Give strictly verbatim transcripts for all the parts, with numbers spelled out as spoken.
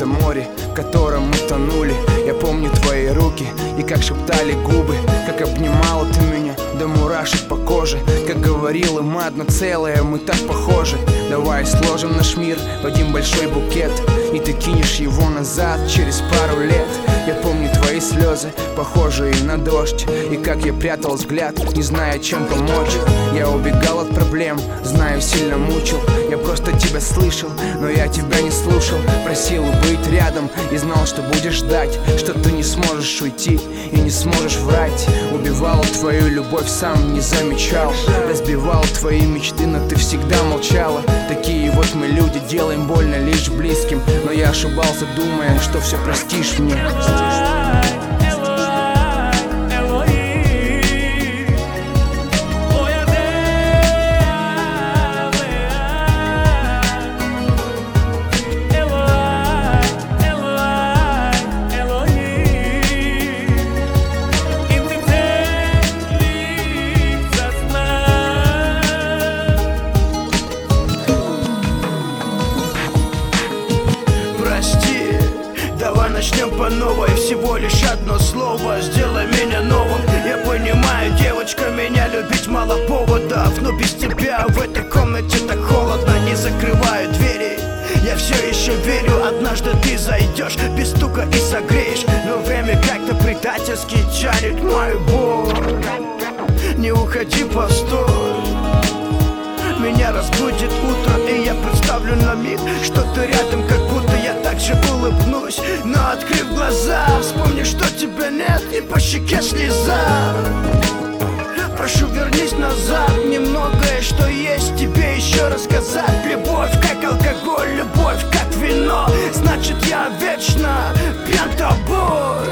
море, в котором мы тонули. Я помню твои руки и как шептали губы, как обнимала ты меня до мурашек по коже, как говорила мы одно целое, мы так похожи. Давай сложим наш мир в один большой букет, и ты кинешь его назад через пару лет. Я помню твои слезы, похожие на дождь, и как я прятал взгляд, не зная, чем помочь. Я убегал от проблем, знаю, сильно мучил. Я просто тебя слышал, но я тебя не слушал. Просил быть рядом и знал, что будешь ждать, что ты не сможешь уйти и не сможешь врать. Убивал твою любовь, сам не замечал. Разбивал твои мечты, но ты всегда молчала. Такие вот мы люди, делаем больно лишь близким. Но я ошибался, думая, что все простишь мне. Начнем по новой, всего лишь одно слово, сделай меня новым. Я понимаю, девочка, меня любить мало поводов, но без тебя в этой комнате так холодно. Не закрываю двери, я все еще верю, однажды ты зайдешь без стука и согреешь. Но время как-то предательски тянет мою боль. Не уходи, постой, меня разбудит утро, и я представлю на миг, что ты рядом, как будто я так же улыбнусь. Но открыв глаза, вспомни, что тебя нет, и по щеке слеза. Прошу, вернись назад, немногое, что есть, тебе еще рассказать. Любовь как алкоголь, любовь как вино, значит я вечно пьян тобой.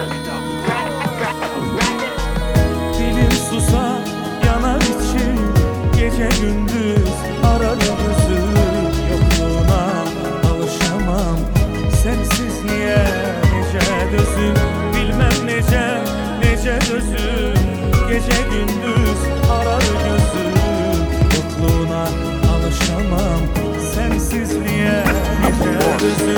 Dilim susar, yanar içim, gece gündüz arar gözüm. Yokluğuna alışamam, sensizliğe nece dözüm. Bilmem nece, nece dözüm. Gece gündüz arar gözüm. Yokluğuna alışamam, sensizliğe nece dözüm.